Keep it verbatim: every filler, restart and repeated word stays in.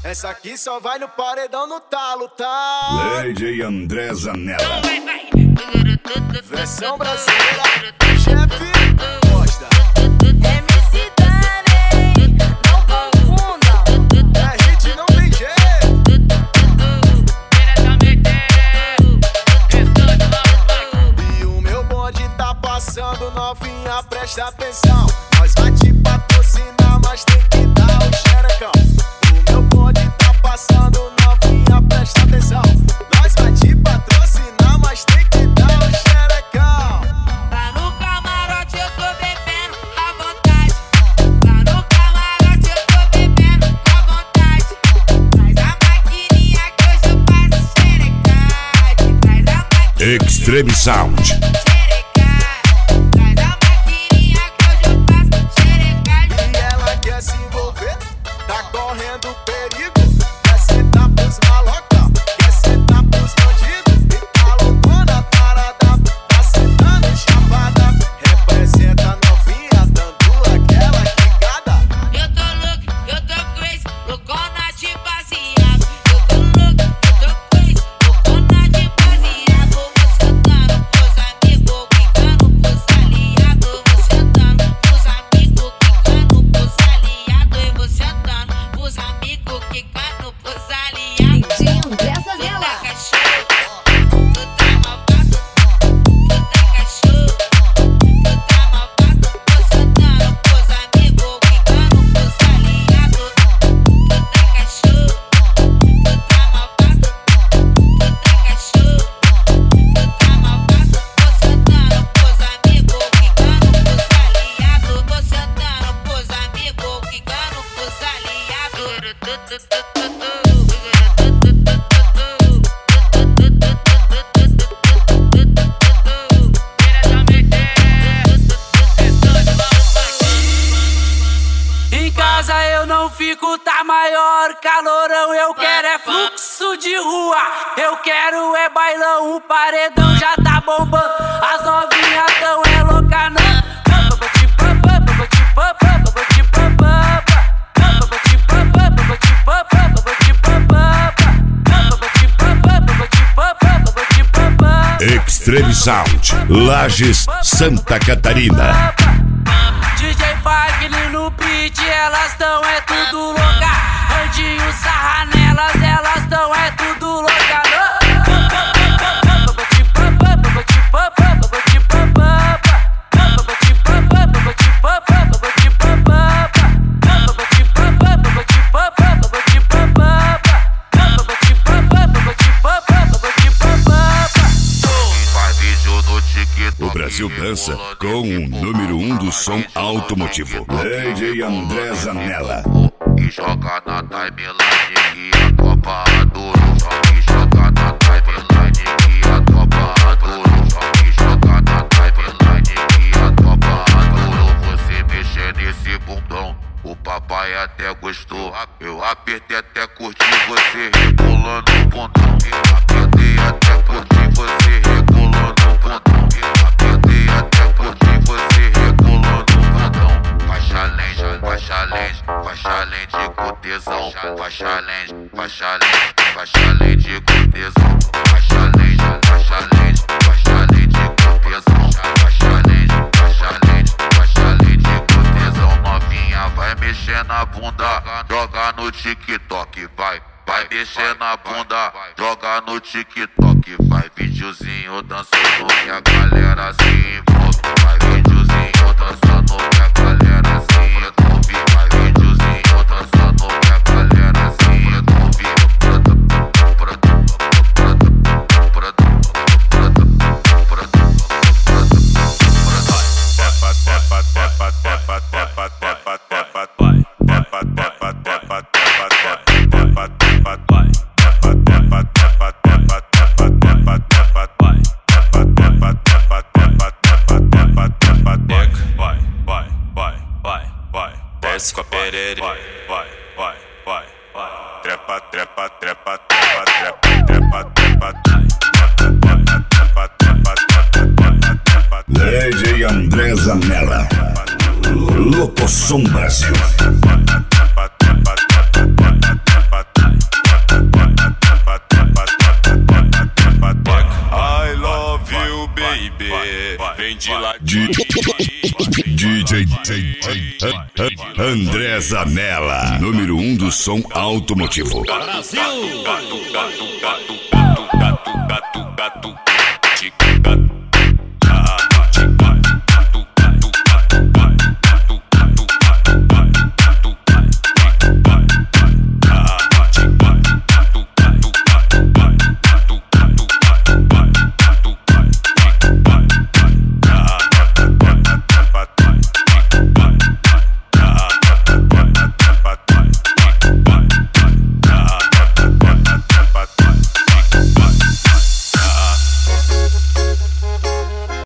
Essa aqui só vai no paredão no talo, tá? D J André Zanella. Versão brasileira, chefe Costa. M C Dani, não confundam. É hit, não tem jeito. E o meu bonde tá passando, novinha, presta atenção. Nós vai te patrocinar, mas tem que dar o xerecão. O meu bonde tá passando, novinha, presta atenção. Nós vai te patrocinar, mas tem que dar o xerecão. Lá no camarote eu tô bebendo à vontade. Lá no camarote eu tô bebendo à vontade. Traz a maquininha que hoje eu faço xerecade. Traz a maquininha. Extreme Sound. E ela quer se envolver, tá correndo perigo. Quer sentar pros maloca, quer sentar pros bandidos. E tá loucona, parada, tá sentando chapada. Representa novinha, dando aquela quicada. Eu tô louco, eu tô crazy, loucona de baseado. Eu tô louco, eu tô crazy, loucona de baseado. Vou sentando pros amigos, quicando pros aliados. Vou sentando pros amigos, quicando pros aliados. Eu vou sentando pros amigos, quicando pros aliados. D J André Tu Zanella. tá cachorro, tu tá malvado. Tu tá cachorro, tu tá malvado. Vou sentando pros amigos, quicando pros aliados. Tu tá cachorro, tu tá malvado. Tu tá cachorro, tu tá malvado. Vou sentando pros amigos, quicando pros aliados. Vou sentando pros amigos, quicando pros aliados. Em casa eu não fico, tá maior calorão. Eu quero é fluxo de rua, eu quero é bailão. O paredão já tá bombando, as novinhas tão é louca não. Extreme Sound. Lages, Santa Catarina. D J Fagner no beat, elas tão é tudo louca. Andinho sarra nelas, elas tão é tudo louca. O Brasil dança com o número um do som automotivo. D J André Zanella. E joga na timeline que a Copa adoro. E joga na timeline que a Copa adoro. E joga na timeline que a Copa adoro. Você mexer nesse bundão, o papai até gostou. Eu apertei até curti você rebolando o bundão. Apertei até curti você rebolando o bundão. Apertei até curti você rebolando o bundão. Faixa lente, faixa lente, faixa lente com tesão. Faixa lente, faixa lente, faixa lente com tesão. Faixa lente, faixa lente, faixa lente com tesão. Faixa lente, faixa lente, faixa lente com tesão. Novinha vai mexer na bunda, joga no TikTok, vai. Vai mexer na bunda, joga no TikTok. Vai videozinho dançando que a galera se envolve. Vai videozinho dançando que a galera se envolve. Vai videozinho dançando que a galera se envolve. Desce com a perere, vai, vai, vai, vai, vai. Trepa, trepa, trepa, trepa, trepa, trepa, trepa, trepa, trepa, trepa. D J André Zanella. Locosom Brasil. Trepa, trepa, trepa, trepa, trepa. D J André Zanella, número um do som automotivo. Brasil! Gato, gato, gato, gato, gato, gato, gato,